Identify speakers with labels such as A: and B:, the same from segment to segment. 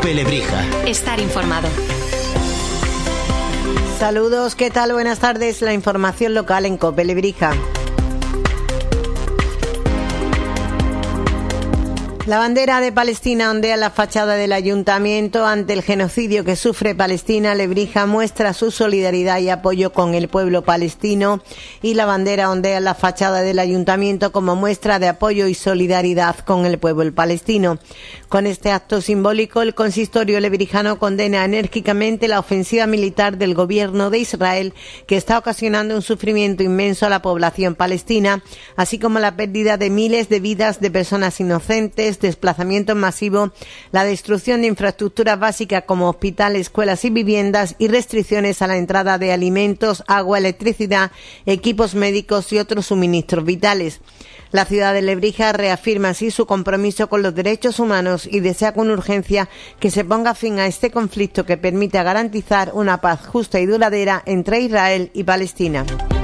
A: COPE Lebrija.
B: Estar informado.
C: Saludos, ¿qué tal? Buenas tardes. La información local en COPE Lebrija. La bandera de Palestina ondea la fachada del ayuntamiento ante el genocidio que sufre Palestina. Lebrija muestra su solidaridad y apoyo con el pueblo palestino, y la bandera ondea la fachada del ayuntamiento como muestra de apoyo y solidaridad con el pueblo palestino. Con este acto simbólico, el consistorio lebrijano condena enérgicamente la ofensiva militar del gobierno de Israel, que está ocasionando un sufrimiento inmenso a la población palestina, así como la pérdida de miles de vidas de personas inocentes, desplazamiento masivo, la destrucción de infraestructuras básicas como hospitales, escuelas y viviendas, y restricciones a la entrada de alimentos, agua, electricidad, equipos médicos y otros suministros vitales. La ciudad de Lebrija reafirma así su compromiso con los derechos humanos y desea con urgencia que se ponga fin a este conflicto que permita garantizar una paz justa y duradera entre Israel y Palestina.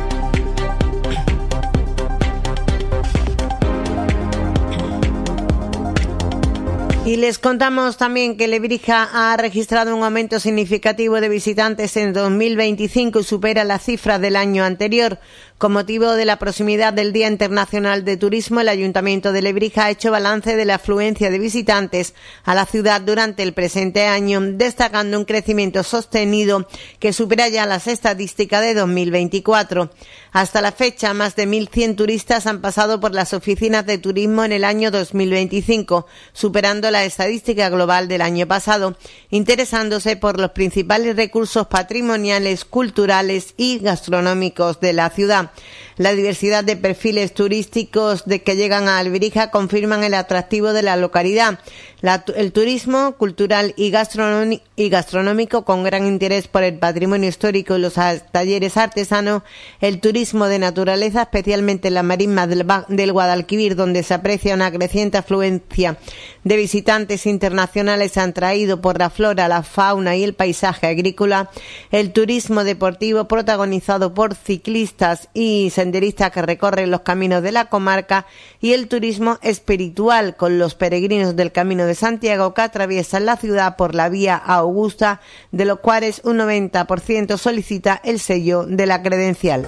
C: Y les contamos también que Lebrija ha registrado un aumento significativo de visitantes en 2025 y supera la cifra del año anterior. Con motivo de la proximidad del Día Internacional de Turismo, el Ayuntamiento de Lebrija ha hecho balance de la afluencia de visitantes a la ciudad durante el presente año, destacando un crecimiento sostenido que supera ya las estadísticas de 2024. Hasta la fecha, más de 1.100 turistas han pasado por las oficinas de turismo en el año 2025, superando la estadística global del año pasado, interesándose por los principales recursos patrimoniales, culturales y gastronómicos de la ciudad. La diversidad de perfiles turísticos que llegan a Lebrija confirman el atractivo de la localidad. El turismo cultural y gastronómico con gran interés por el patrimonio histórico y los talleres artesanos, el turismo de naturaleza, especialmente en las marismas del Guadalquivir, donde se aprecia una creciente afluencia de visitantes internacionales atraídos por la flora, la fauna y el paisaje agrícola, el turismo deportivo protagonizado por ciclistas y senderistas que recorren los caminos de la comarca, y el turismo espiritual con los peregrinos del Camino de Santiago que atraviesan la ciudad por la Vía Augusta, de los cuales un 90% solicita el sello de la credencial.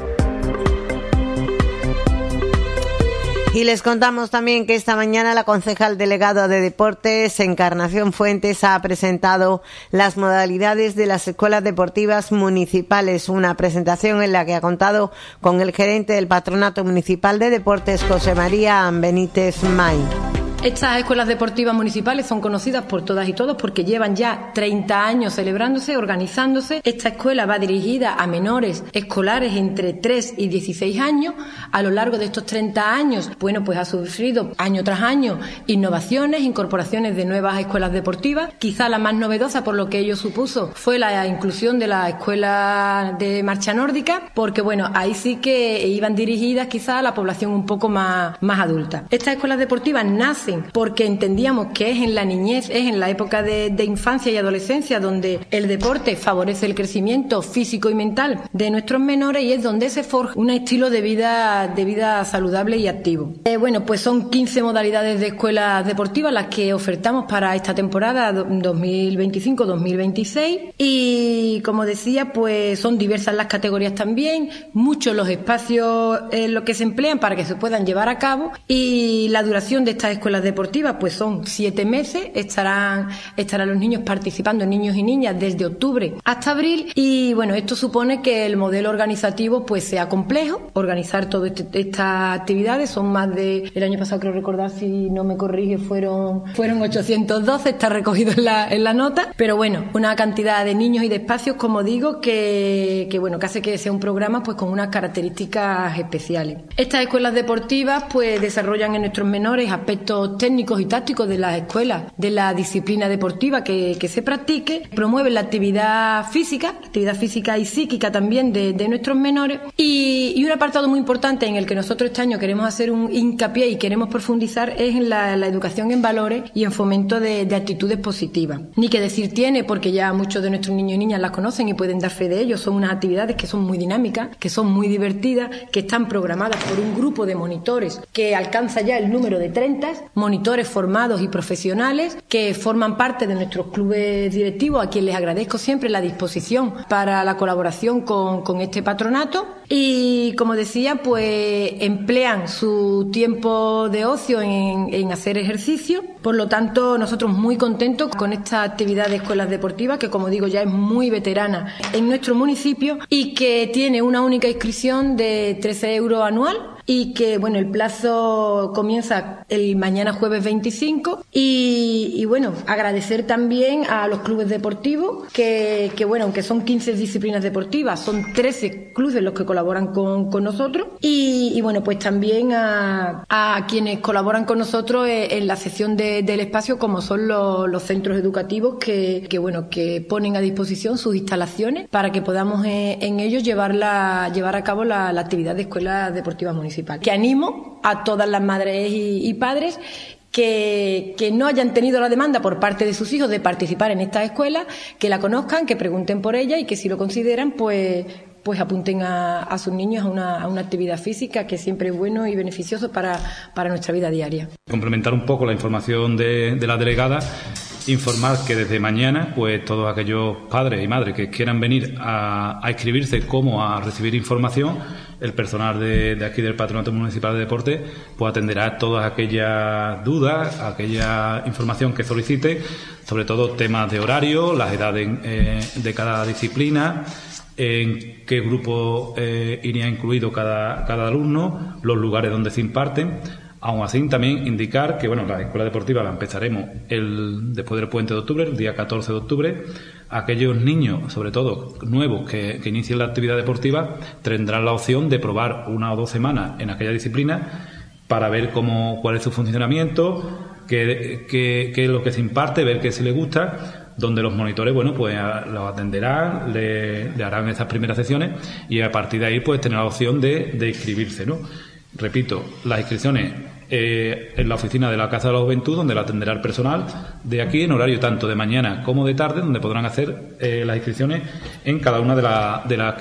C: Y les contamos también que esta mañana la concejal delegada de Deportes, Encarnación Fuentes, ha presentado las modalidades de las escuelas deportivas municipales, una presentación en la que ha contado con el gerente del Patronato Municipal de Deportes, José María Benítez May.
D: Estas escuelas deportivas municipales son conocidas por todas y todos porque llevan ya 30 años celebrándose, organizándose. Esta escuela va dirigida a menores escolares entre 3 y 16 años. A lo largo de estos 30 años, pues ha sufrido año tras año innovaciones, incorporaciones de nuevas escuelas deportivas. Quizá la más novedosa, por lo que ello supuso, fue la inclusión de la escuela de marcha nórdica, porque ahí sí que iban dirigidas quizá a la población un poco más adulta. Estas escuelas deportivas nacen porque entendíamos que es en la niñez, es en la época de infancia y adolescencia donde el deporte favorece el crecimiento físico y mental de nuestros menores, y es donde se forja un estilo de vida saludable y activo. Pues son 15 modalidades de escuelas deportivas las que ofertamos para esta temporada 2025-2026, y como decía, pues son diversas las categorías también, muchos los espacios en los que se emplean para que se puedan llevar a cabo, y la duración de estas escuelas deportivas pues son 7 meses. Estarán los niños participando, niños y niñas, desde octubre hasta abril, y esto supone que el modelo organizativo pues sea complejo. Organizar todas estas actividades son más de, el año pasado creo recordar, si no me corrige, fueron 812, está recogido en la nota, pero una cantidad de niños y de espacios, como digo, que hace que sea un programa pues con unas características especiales. Estas escuelas deportivas pues desarrollan en nuestros menores aspectos técnicos y tácticos de las escuelas, de la disciplina deportiva que se practique, promueven la actividad física y psíquica también de nuestros menores, y un apartado muy importante en el que nosotros este año queremos hacer un hincapié y queremos profundizar es en la educación en valores y en fomento de actitudes positivas. Ni que decir tiene, porque ya muchos de nuestros niños y niñas las conocen y pueden dar fe de ello. Son unas actividades que son muy dinámicas, que son muy divertidas, que están programadas por un grupo de monitores que alcanza ya el número de 30, monitores formados y profesionales que forman parte de nuestros clubes directivos, a quienes les agradezco siempre la disposición para la colaboración con este patronato. Y como decía, pues emplean su tiempo de ocio en hacer ejercicio. Por lo tanto, nosotros muy contentos con esta actividad de escuelas deportivas, que como digo ya es muy veterana en nuestro municipio y que tiene una única inscripción de 13 € anual. Y que, bueno, el plazo comienza el mañana jueves 25 y bueno, agradecer también a los clubes deportivos que bueno, aunque son 15 disciplinas deportivas, son 13 clubes los que colaboran con nosotros y bueno, pues también a quienes colaboran con nosotros en la sección del espacio, como son los centros educativos que bueno, que ponen a disposición sus instalaciones para que podamos en ellos llevar a cabo la actividad de escuelas deportivas municipales. Que animo a todas las madres y padres que no hayan tenido la demanda por parte de sus hijos de participar en estas escuelas, que la conozcan, que pregunten por ella y que si lo consideran, pues apunten a sus niños a una actividad física, que siempre es bueno y beneficioso para nuestra vida diaria.
A: Complementar un poco la información de la delegada, informar que desde mañana, pues todos aquellos padres y madres que quieran venir a inscribirse como a recibir información, el personal de aquí del Patronato Municipal de Deporte pues atenderá todas aquellas dudas, aquella información que solicite, sobre todo temas de horario, las edades de cada disciplina, en qué grupo iría incluido cada alumno, los lugares donde se imparten. Aún así, también indicar que bueno, la escuela deportiva la empezaremos después del puente de octubre, el día 14 de octubre. Aquellos niños, sobre todo nuevos, que inicien la actividad deportiva, tendrán la opción de probar 1 o 2 semanas en aquella disciplina para ver cuál es su funcionamiento, qué es lo que se imparte, ver qué si les gusta, donde los monitores, bueno, pues los atenderán, le harán esas primeras sesiones y a partir de ahí pues tener la opción de inscribirse, ¿no? Repito, las inscripciones en la oficina de la Casa de la Juventud, donde la atenderá el personal de aquí en horario tanto de mañana como de tarde, donde podrán hacer las inscripciones en cada una de las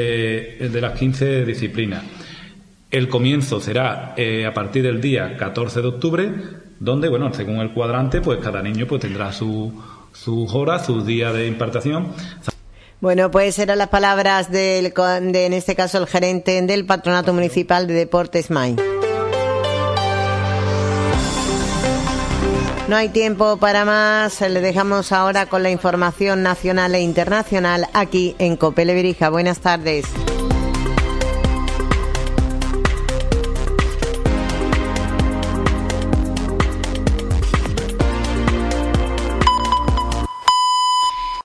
A: 15 disciplinas. El comienzo será a partir del día 14 de octubre, donde, bueno, según el cuadrante, pues cada niño pues tendrá sus horas, sus días de impartación.
C: Bueno, pues eran las palabras en este caso, el gerente del Patronato Municipal de Deportes MAI. No hay tiempo para más, le dejamos ahora con la información nacional e internacional aquí en COPE Lebrija. Buenas tardes.